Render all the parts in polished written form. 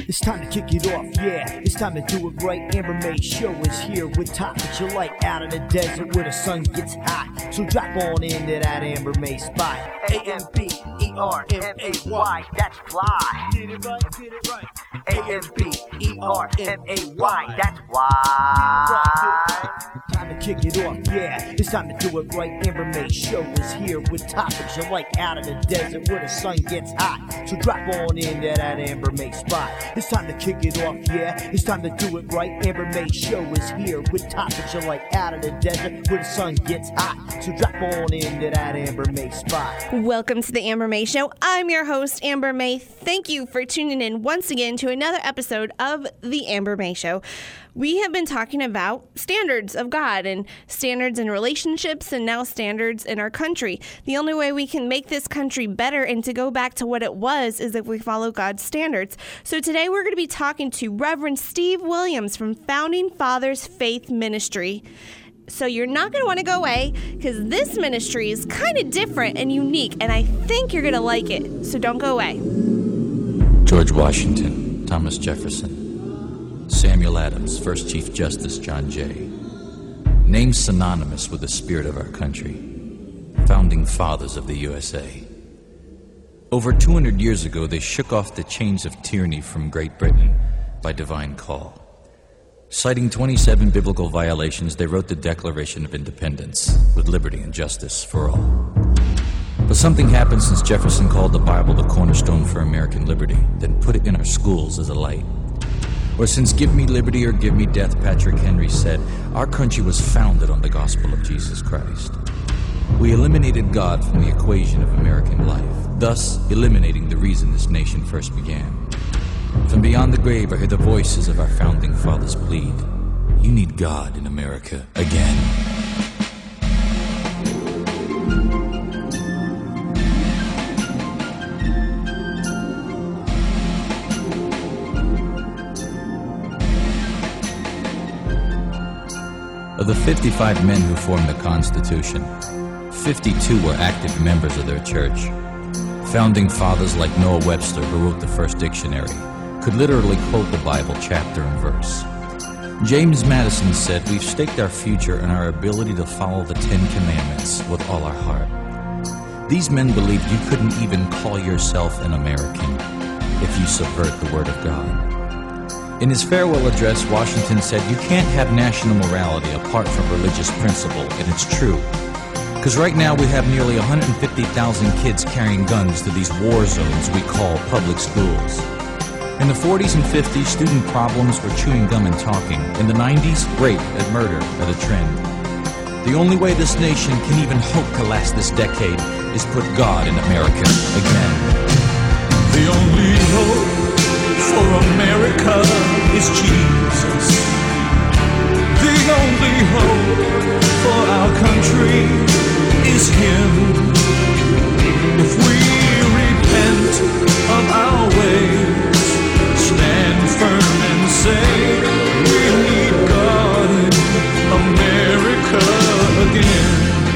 It's time to kick it off, yeah. It's time to do it right. Amber May Show is here with topics you like, out in the desert where the sun gets hot. So drop on into that Amber May spot. A-M-B-E-R-M-A-Y, that's fly. Get it right, get it right. A-M-B-E-R-M-A-Y, that's why. Time to kick it off, yeah. It's time to do it right. Amber May Show is here with topics you like, out in the desert where the sun gets hot. So drop on into that Amber May spot. It's time to kick it off, yeah. It's time to do it right. Amber May Show is here with topics you like, out in the desert where the sun gets hot. So drop on into that Amber May spot. Welcome to the Amber May Show. I'm your host, Amber May. Thank you for tuning in once again to another episode of the Amber May Show. We have been talking about standards of God and standards in relationships and now standards in our country. The only way we can make this country better and to go back to what it was is if we follow God's standards. So today we're going to be talking to Reverend Steve Williams from Founding Fathers Faith Ministry. So you're not going to want to go away because this ministry is kind of different and unique, and I think you're going to like it. So don't go away. George Washington, Thomas Jefferson, Samuel Adams, First Chief Justice John Jay. Names synonymous with the spirit of our country. Founding fathers of the USA. Over 200 years ago, they shook off the chains of tyranny from Great Britain by divine call. Citing 27 biblical violations, they wrote the Declaration of Independence with liberty and justice for all. But something happened since Jefferson called the Bible the cornerstone for American liberty, then put it in our schools as a light. Or since give me liberty or give me death, Patrick Henry said, our country was founded on the gospel of Jesus Christ. We eliminated God from the equation of American life, thus eliminating the reason this nation first began. From beyond the grave, I hear the voices of our founding fathers plead. You need God in America again. Of the 55 men who formed the Constitution, 52 were active members of their church. Founding fathers like Noah Webster, who wrote the first dictionary, could literally quote the Bible chapter and verse. James Madison said, we've staked our future in our ability to follow the 10 Commandments with all our heart. These men believed you couldn't even call yourself an American if you subvert the Word of God. In his farewell address, Washington said, you can't have national morality apart from religious principle, and it's true. Because right now we have nearly 150,000 kids carrying guns to these war zones we call public schools. In the 40s and 50s, student problems were chewing gum and talking. In the 90s, rape and murder are the trend. The only way this nation can even hope to last this decade is put God in America again. The only hope for America is Jesus. The only hope for our country is Him. If we repent of our ways, stand firm and say we need God in America again.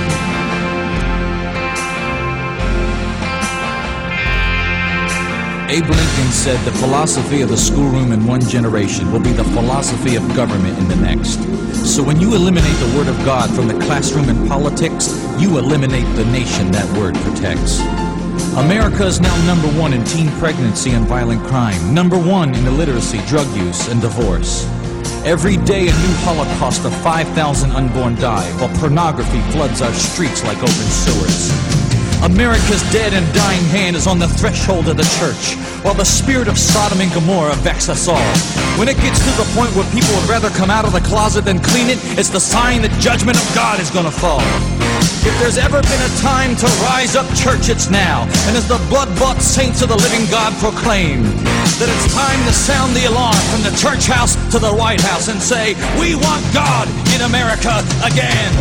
Abe Lincoln said the philosophy of the schoolroom in one generation will be the philosophy of government in the next. So when you eliminate the Word of God from the classroom and politics, you eliminate the nation that Word protects. America is now number 1 in teen pregnancy and violent crime, number 1 in illiteracy, drug use, and divorce. Every day a new holocaust of 5,000 unborn die, while pornography floods our streets like open sewers. America's dead and dying hand is on the threshold of the church, while the spirit of Sodom and Gomorrah vexes us all. When it gets to the point where people would rather come out of the closet than clean it, it's the sign that judgment of God is going to fall. If there's ever been a time to rise up, church, it's now. And as the blood-bought saints of the living God proclaim that it's time to sound the alarm from the church house to the White House and say, we want God in America again.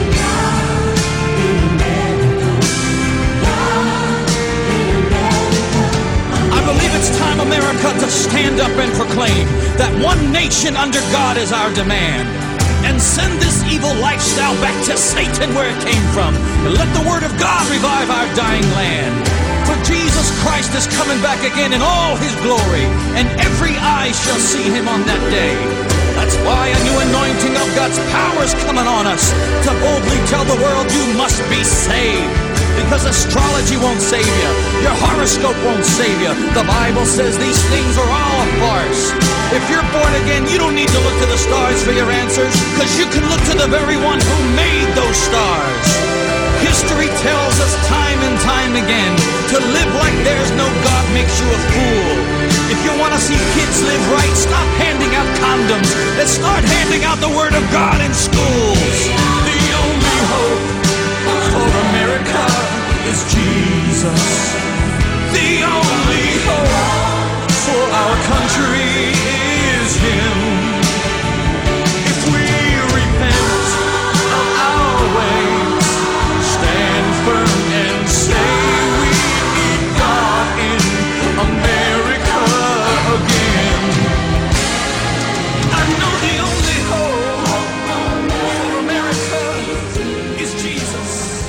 I believe it's time, America, to stand up and proclaim that one nation under God is our demand. And send this evil lifestyle back to Satan where it came from. And let the Word of God revive our dying land. For Jesus Christ is coming back again in all His glory. and every eye shall see him on that day. That's why a new anointing of God's power is coming on us to boldly tell the world you must be saved. Because astrology won't save you. Your horoscope won't save you. The Bible says these things are all a farce. If you're born again, you don't need to look to the stars for your answers, because you can look to the very one who made those stars. History tells us time and time again, to live like there's no God makes you a fool. If you want to see kids live right, stop handing out condoms and start handing out the Word of God in schools. The only hope for America is Jesus. The only hope for our country is Him. If we repent of our ways, stand firm and say we need God in America again. I know the only hope for America is Jesus.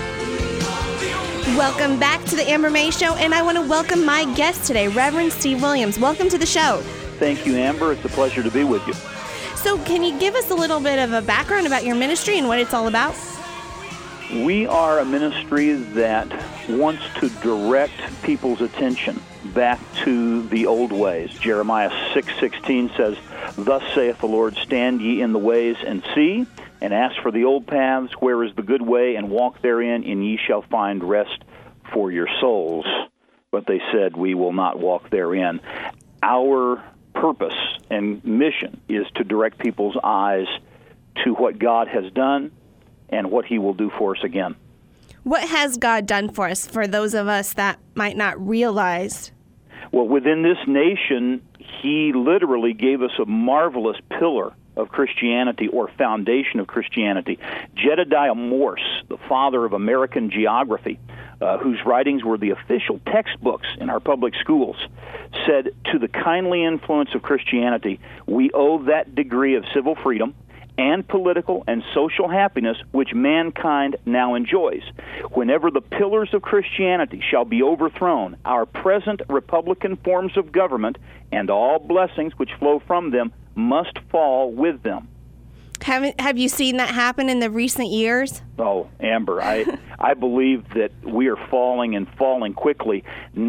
Welcome back to the Amber May Show, and I want to welcome my guest today, Reverend Steve Williams. Welcome to the show. Thank you, Amber. It's a pleasure to be with you. So can you give us a little bit of a background about your ministry and what it's all about? We are a ministry that wants to direct people's attention back to the old ways. Jeremiah 6:16 says, "Thus saith the Lord, stand ye in the ways and see, and ask for the old paths, where is the good way, and walk therein, and ye shall find rest for your souls." But they said, we will not walk therein. Our purpose and mission is to direct people's eyes to what God has done and what He will do for us again. What has God done for us, for those of us that might not realize? Well, within this nation, He literally gave us a marvelous pillar of Christianity, or foundation of Christianity. Jedediah Morse, the father of American geography, whose writings were the official textbooks in our public schools, said, to the kindly influence of Christianity, we owe that degree of civil freedom and political and social happiness which mankind now enjoys. Whenever the pillars of Christianity shall be overthrown, our present republican forms of government and all blessings which flow from them must fall with them. Have you seen that happen in the recent years? Oh, Amber, I believe that we are falling and falling quickly.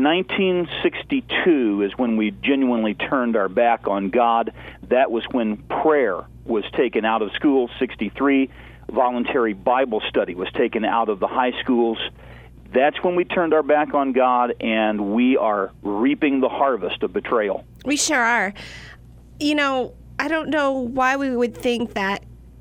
1962 is when we genuinely turned our back on God. That was when prayer was taken out of schools. 63, voluntary Bible study was taken out of the high schools. That's when we turned our back on God, and we are reaping the harvest of betrayal. We sure are. You know, I don't know why we would think that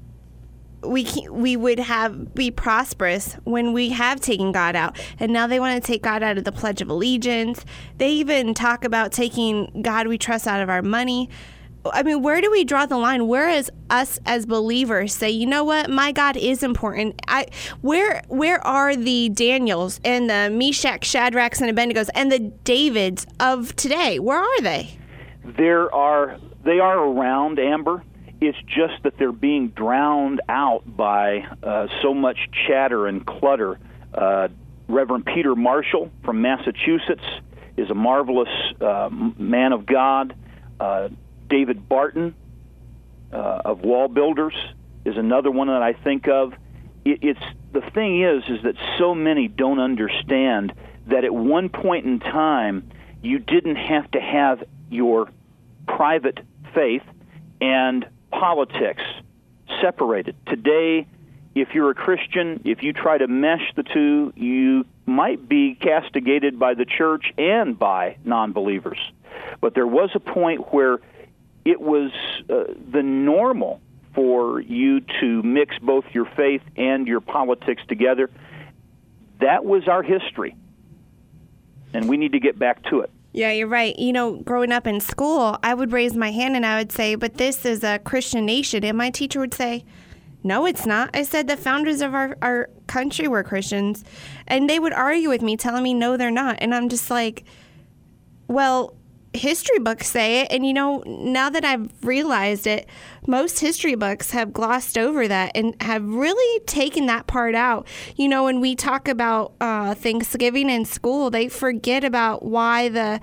we would be prosperous when we have taken God out. And now they want to take God out of the Pledge of Allegiance. They even talk about taking God we trust out of our money. I mean, where do we draw the line? Whereas us as believers say, you know what, my God is important. Where are the Daniels and the Meshach, Shadrachs, and Abednegos and the Davids of today? Where are they? They are around, Amber. It's just that they're being drowned out by so much chatter and clutter. Reverend Peter Marshall from Massachusetts is a marvelous man of God. David Barton of Wall Builders is another one that I think of. The thing is that so many don't understand that at one point in time you didn't have to have your private faith and politics separated. Today, if you're a Christian, if you try to mesh the two, you might be castigated by the church and by non-believers. But there was a point where it was the normal for you to mix both your faith and your politics together. That was our history, and we need to get back to it. Yeah, you're right. You know, growing up in school, I would raise my hand and I would say, but this is a Christian nation. And my teacher would say, no, it's not. I said the founders of our country were Christians. And they would argue with me, telling me, no, they're not. And I'm just like, well, history books say it. And, you know, now that I've realized it, most history books have glossed over that and have really taken that part out. You know, when we talk about Thanksgiving in school, they forget about why the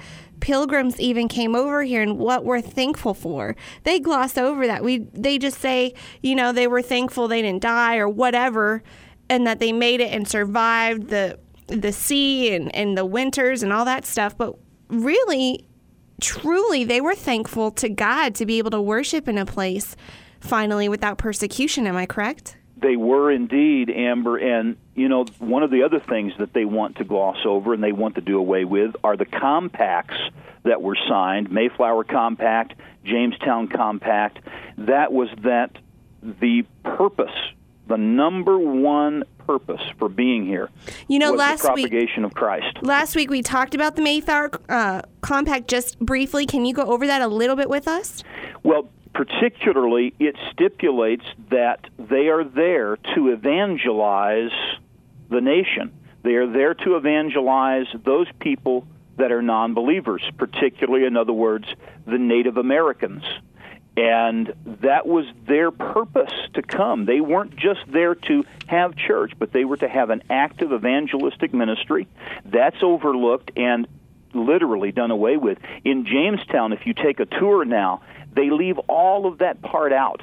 pilgrims even came over here and what we're thankful for. They gloss over that. They just say, they were thankful they didn't die or whatever, and that they made it and survived the sea and the winters and all that stuff. But really, truly, they were thankful to God to be able to worship in a place finally without persecution. Am I correct? They were indeed, Amber, and one of the other things that they want to gloss over and they want to do away with are the compacts that were signed, Mayflower Compact, Jamestown Compact. That was that the purpose, the number one purpose for being here was the propagation of Christ. Last week we talked about the Mayflower Compact just briefly. Can you go over that a little bit with us? Well, particularly, it stipulates that they are there to evangelize the nation. They are there to evangelize those people that are non-believers, particularly, in other words, the Native Americans. And that was their purpose to come. They weren't just there to have church, but they were to have an active evangelistic ministry. That's overlooked and literally done away with. In Jamestown, if you take a tour now, they leave all of that part out.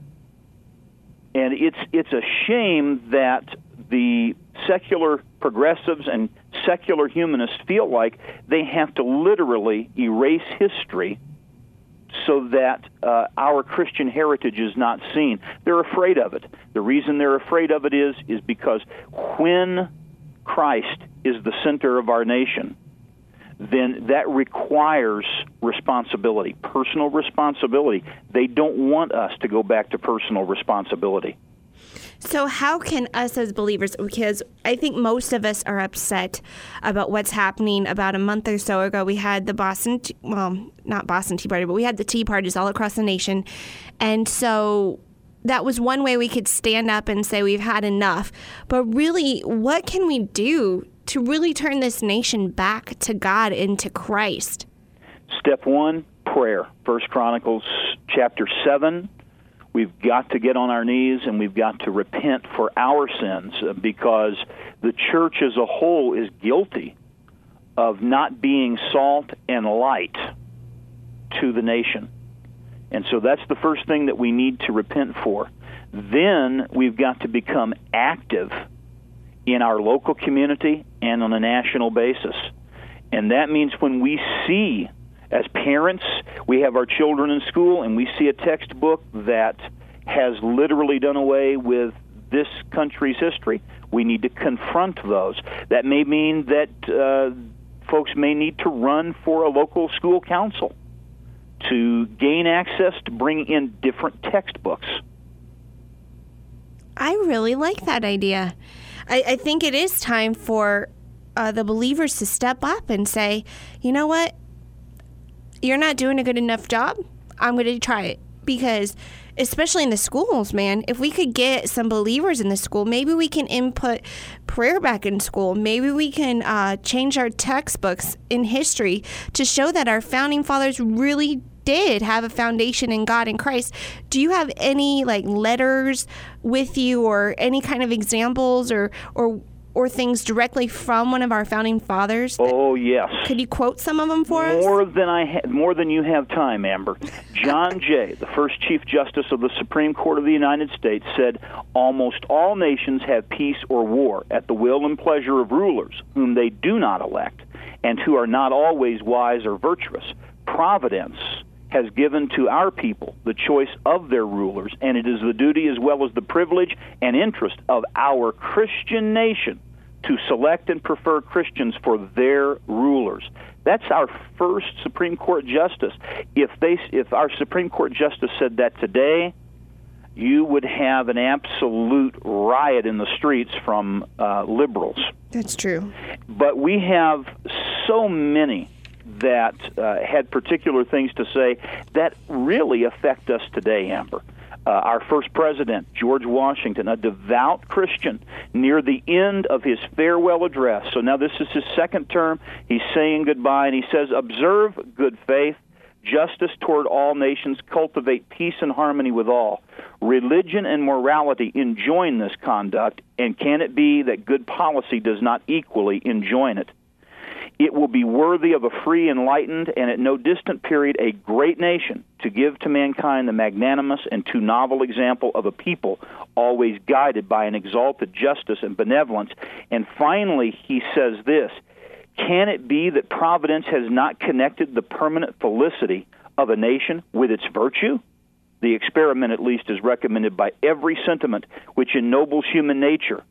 And it's a shame that the secular progressives and secular humanists feel like they have to literally erase history so that our Christian heritage is not seen. They're afraid of it. The reason they're afraid of it is because when Christ is the center of our nation, then that requires responsibility, personal responsibility. They don't want us to go back to personal responsibility. So how can us as believers, because I think most of us are upset about what's happening. About a month or so ago, we had the not Boston Tea Party, but we had the tea parties all across the nation. And so that was one way we could stand up and say we've had enough. But really, what can we do to really turn this nation back to God and to Christ? Step one, prayer. 1 Chronicles chapter 7. We've got to get on our knees and we've got to repent for our sins because the church as a whole is guilty of not being salt and light to the nation. And so that's the first thing that we need to repent for. Then we've got to become active in our local community and on a national basis. And that means when we see, as parents, we have our children in school and we see a textbook that has literally done away with this country's history, we need to confront those. That may mean that folks may need to run for a local school council to gain access to bring in different textbooks. I really like that idea. I think it is time for the believers to step up and say, you know what? You're not doing a good enough job. I'm going to try it. Because especially in the schools, man, if we could get some believers in the school, maybe we can input prayer back in school. Maybe we can change our textbooks in history to show that our founding fathers really did have a foundation in God and Christ. Do you have any letters with you or any kind of examples or things directly from one of our founding fathers? Oh, yes. Could you quote some of them for us? More than you have time, Amber. John Jay, the first Chief Justice of the Supreme Court of the United States, said, "Almost all nations have peace or war at the will and pleasure of rulers, whom they do not elect, and who are not always wise or virtuous. Providence has given to our people the choice of their rulers, and it is the duty as well as the privilege and interest of our Christian nation to select and prefer Christians for their rulers." That's our first Supreme Court justice. If our Supreme Court justice said that today, you would have an absolute riot in the streets from liberals. That's true. But we have so many that had particular things to say that really affect us today, Amber. Our first president, George Washington, a devout Christian, near the end of his farewell address. So now this is his second term. He's saying goodbye, and he says, "Observe good faith, justice toward all nations, cultivate peace and harmony with all. Religion and morality enjoin this conduct, and can it be that good policy does not equally enjoin it?" It will be worthy of a free, enlightened, and at no distant period a great nation to give to mankind the magnanimous and too novel example of a people always guided by an exalted justice and benevolence. And finally, he says this, can it be that Providence has not connected the permanent felicity of a nation with its virtue? The experiment, at least, is recommended by every sentiment which ennobles human nature.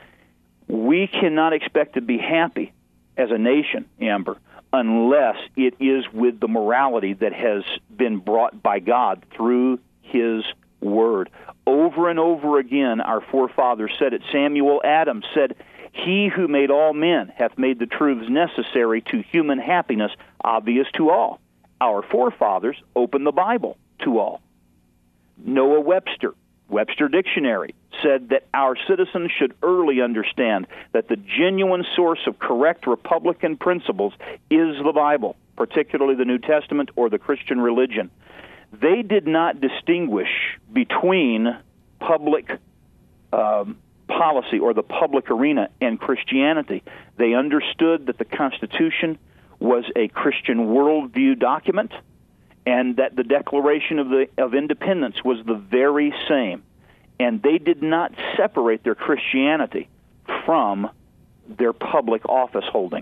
We cannot expect to be happy as a nation, Amber, unless it is with the morality that has been brought by God through His Word. Over and over again, our forefathers said it. Samuel Adams said, he who made all men hath made the truths necessary to human happiness obvious to all. Our forefathers opened the Bible to all. Noah Webster, Webster Dictionary, said that our citizens should early understand that the genuine source of correct Republican principles is the Bible, particularly the New Testament or the Christian religion. They did not distinguish between public policy or the public arena and Christianity. They understood that the Constitution was a Christian worldview document and that the Declaration of Independence was the very same. And they did not separate their Christianity from their public office holding.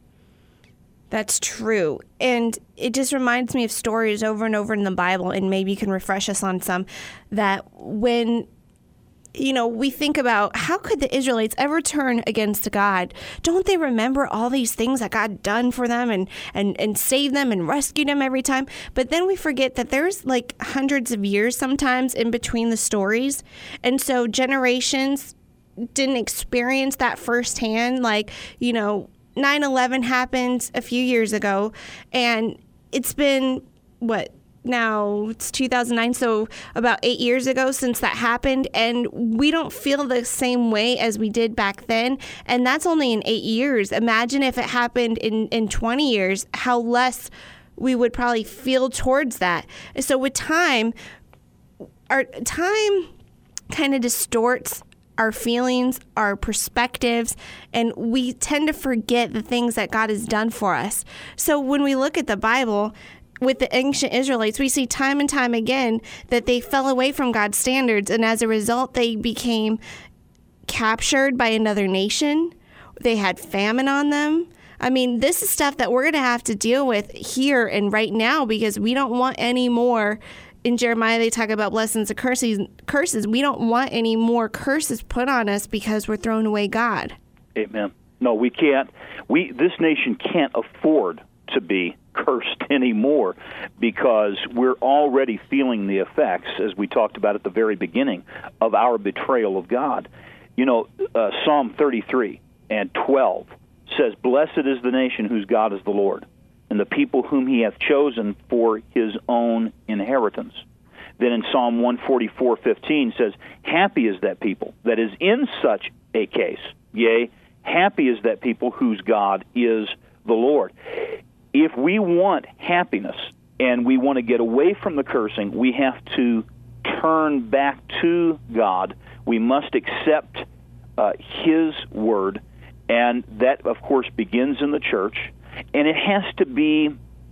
That's true. And it just reminds me of stories over and over in the Bible, and maybe you can refresh us on some, that when we think about how could the Israelites ever turn against God? Don't they remember all these things that God done for them and saved them and rescued them every time? But then we forget that there's like hundreds of years sometimes in between the stories. And so generations didn't experience that firsthand. 9/11 happened a few years ago, and it's been, now it's 2009, so about 8 years ago since that happened, and we don't feel the same way as we did back then, and that's only in 8 years. Imagine if it happened in 20 years, how less we would probably feel towards that. So with time, our time kind of distorts our feelings, our perspectives, and we tend to forget the things that God has done for us. So when we look at the Bible, with the ancient Israelites, we see time and time again that they fell away from God's standards, and as a result, they became captured by another nation. They had famine on them. I mean, this is stuff that we're going to have to deal with here and right now, because we don't want any more. In Jeremiah, they talk about blessings and curses. We don't want any more curses put on us because we're throwing away God. Amen. No, we can't. This nation can't afford to be cursed anymore, because we're already feeling the effects, as we talked about at the very beginning, of our betrayal of God. Psalm 33 and 12 says, "Blessed is the nation whose God is the Lord, and the people whom He hath chosen for His own inheritance." Then in Psalm 144:15 says, "Happy is that people that is in such a case. Yea, happy is that people whose God is the Lord." If we want happiness and we want to get away from the cursing, we have to turn back to God. We must accept His Word, and that, of course, begins in the church. And it has to be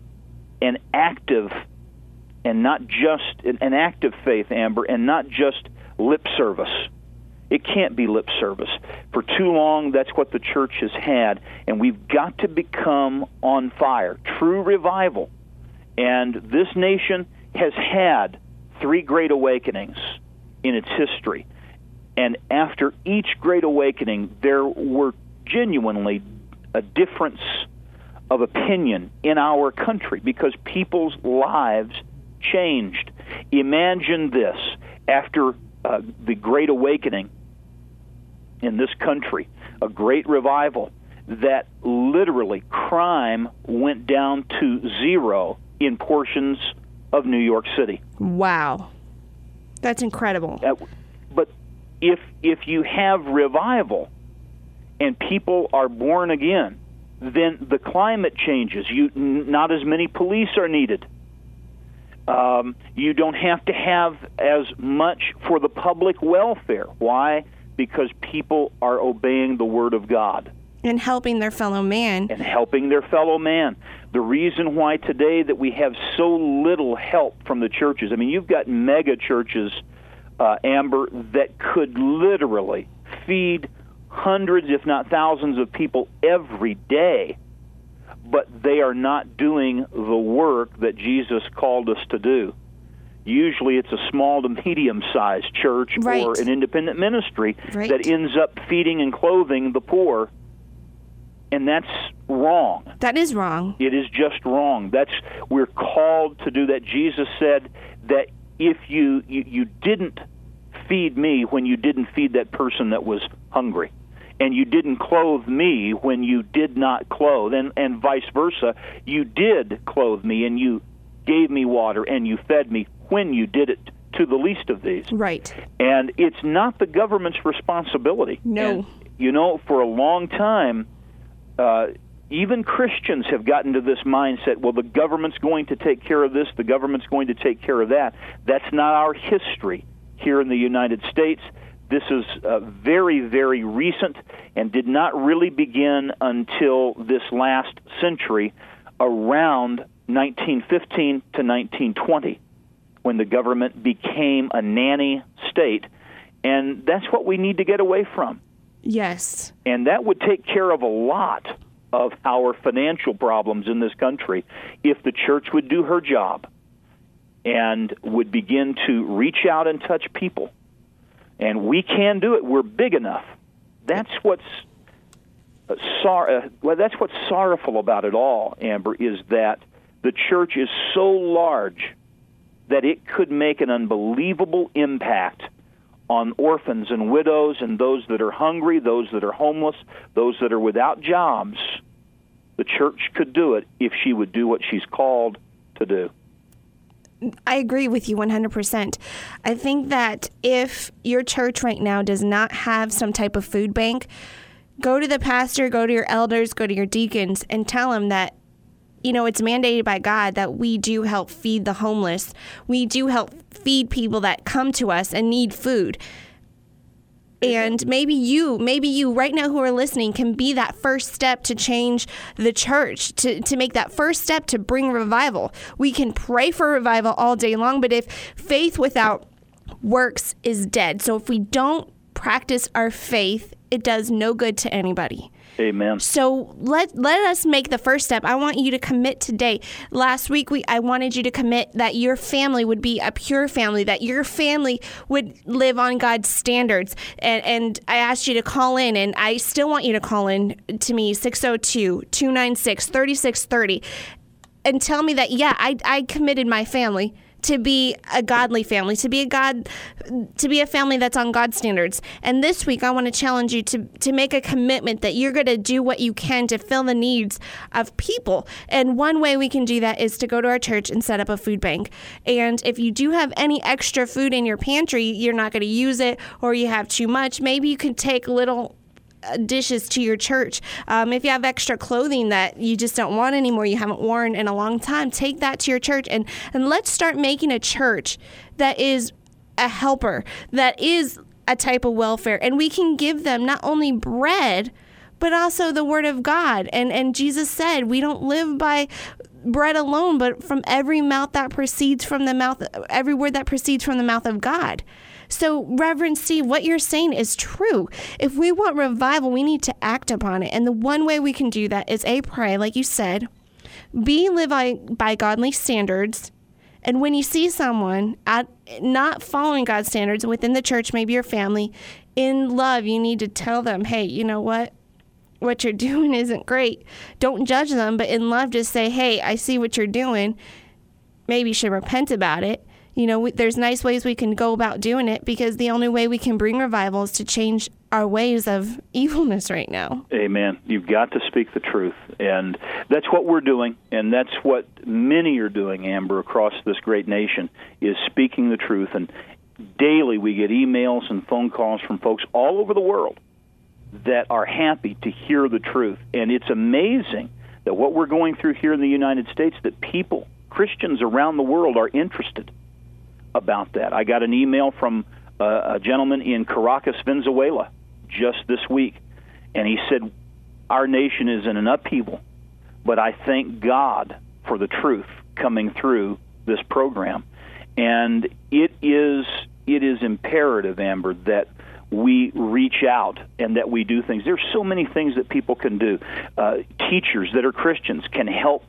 an active and not just an active faith, Amber, and not just lip service. It can't be lip service. For too long, that's what the church has had, and we've got to become on fire. True revival. And this nation has had 3 great awakenings in its history. And after each great awakening, there were genuinely a difference of opinion in our country because people's lives changed. Imagine this. After the Great Awakening in this country, a great revival, that literally crime went down to 0 in portions of New York City. Wow. That's incredible. But if you have revival and people are born again, then the climate changes. Not as many police are needed. You don't have to have as much for the public welfare. Why? Because people are obeying the Word of God. And helping their fellow man. And helping their fellow man. The reason why today that we have so little help from the churches, I mean, you've got mega churches, Amber, that could literally feed hundreds, if not thousands of people every day, but they are not doing the work that Jesus called us to do. Usually it's a small to medium-sized church right. or an independent ministry right. that ends up feeding and clothing the poor, and that's wrong. That is wrong. It is just wrong. We're called to do that. Jesus said that if you didn't feed me when you didn't feed that person that was hungry, and you didn't clothe me when you did not clothe, and vice versa, you did clothe me and you gave me water and you fed me when you did it to the least of these. Right. And it's not the government's responsibility. No. And, for a long time, even Christians have gotten to this mindset, well, the government's going to take care of this, the government's going to take care of that. That's not our history here in the United States. This is very, very recent and did not really begin until this last century, around 1915 to 1920, when the government became a nanny state. And that's what we need to get away from. Yes. And that would take care of a lot of our financial problems in this country if the church would do her job and would begin to reach out and touch people. And we can do it. We're big enough. That's what's sorrowful about it all, Amber, is that the church is so large that it could make an unbelievable impact on orphans and widows and those that are hungry, those that are homeless, those that are without jobs. The church could do it if she would do what she's called to do. I agree with you 100%. I think that if your church right now does not have some type of food bank, go to the pastor, go to your elders, go to your deacons, and tell them that, it's mandated by God that we do help feed the homeless. We do help feed people that come to us and need food. And maybe you right now who are listening can be that first step to change the church, to make that first step to bring revival. We can pray for revival all day long, but if faith without works is dead. So if we don't practice our faith, it does no good to anybody. Amen. So let us make the first step. I want you to commit today. Last week, I wanted you to commit that your family would be a pure family, that your family would live on God's standards. And I asked you to call in, and I still want you to call in to me, 602-296-3630, and tell me that, I committed my family to be a godly family, to be a family that's on God's standards. And this week, I want to challenge you to make a commitment that you're going to do what you can to fill the needs of people. And one way we can do that is to go to our church and set up a food bank. And if you do have any extra food in your pantry, you're not going to use it, or you have too much, maybe you can take little dishes to your church. If you have extra clothing that you just don't want anymore, you haven't worn in a long time, take that to your church, and let's start making a church that is a helper, that is a type of welfare, and we can give them not only bread, but also the Word of God. And Jesus said, we don't live by bread alone, but from every mouth that proceeds from the mouth, every word that proceeds from the mouth of God. So, Reverend Steve, what you're saying is true. If we want revival, we need to act upon it. And the one way we can do that is pray, like you said, live by godly standards. And when you see someone not following God's standards within the church, maybe your family, in love, you need to tell them, hey, you know what? What you're doing isn't great. Don't judge them, but in love, just say, hey, I see what you're doing. Maybe you should repent about it. There's nice ways we can go about doing it, because the only way we can bring revival is to change our ways of evilness right now. Amen. You've got to speak the truth. And that's what we're doing, and that's what many are doing, Amber, across this great nation, is speaking the truth. And daily we get emails and phone calls from folks all over the world that are happy to hear the truth. And it's amazing that what we're going through here in the United States, that people, Christians around the world, are interested about that. I got an email from a gentleman in Caracas, Venezuela, just this week, and he said, our nation is in an upheaval, but I thank God for the truth coming through this program. And it is imperative, Amber, that we reach out and that we do things. There's so many things that people can do. Teachers that are Christians can help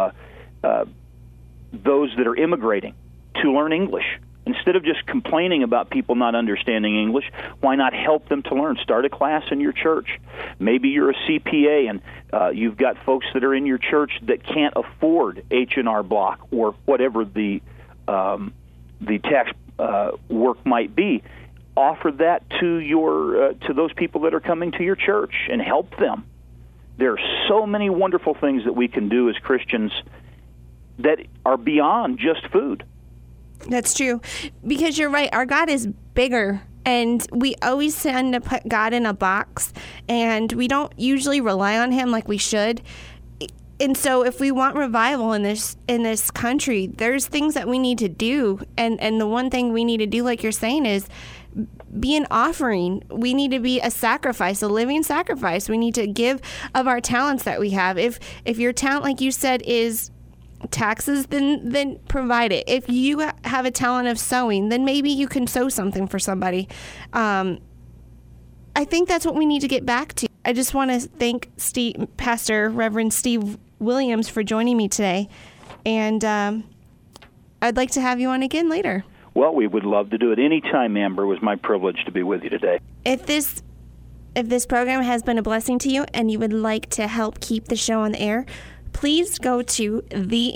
those that are immigrating to learn English. Instead of just complaining about people not understanding English, why not help them to learn? Start a class in your church. Maybe you're a CPA and you've got folks that are in your church that can't afford H&R Block or whatever the tax work might be. Offer that to those people that are coming to your church and help them. There are so many wonderful things that we can do as Christians that are beyond just food. That's true. Because you're right. Our God is bigger, and we always tend to put God in a box, and we don't usually rely on him like we should. And so if we want revival in this country, there's things that we need to do. And the one thing we need to do, like you're saying, is be an offering. We need to be a sacrifice, a living sacrifice. We need to give of our talents that we have. If your talent, like you said, is taxes, then provide it. If you have a talent of sewing, then maybe you can sew something for somebody. I think that's what we need to get back to. I just want to thank Pastor Reverend Steve Williams for joining me today, and I'd like to have you on again later. Well, we would love to do it anytime, Amber. It was my privilege to be with you today. If this program has been a blessing to you and you would like to help keep the show on the air, please go to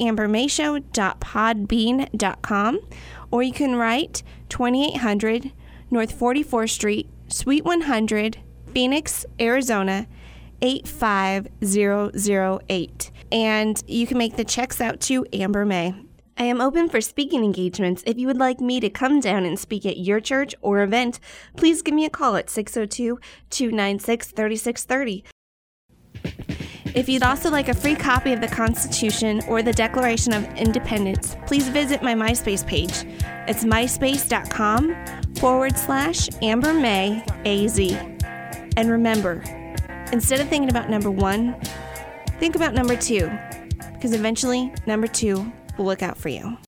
theambermayshow.podbean.com, or you can write 2800 North 44th Street, Suite 100, Phoenix, Arizona, 85008. And you can make the checks out to Amber May. I am open for speaking engagements. If you would like me to come down and speak at your church or event, please give me a call at 602-296-3630. If you'd also like a free copy of the Constitution or the Declaration of Independence, please visit my MySpace page. It's myspace.com/AmberMayAZ. And remember, instead of thinking about number one, think about number two, because eventually number two will look out for you.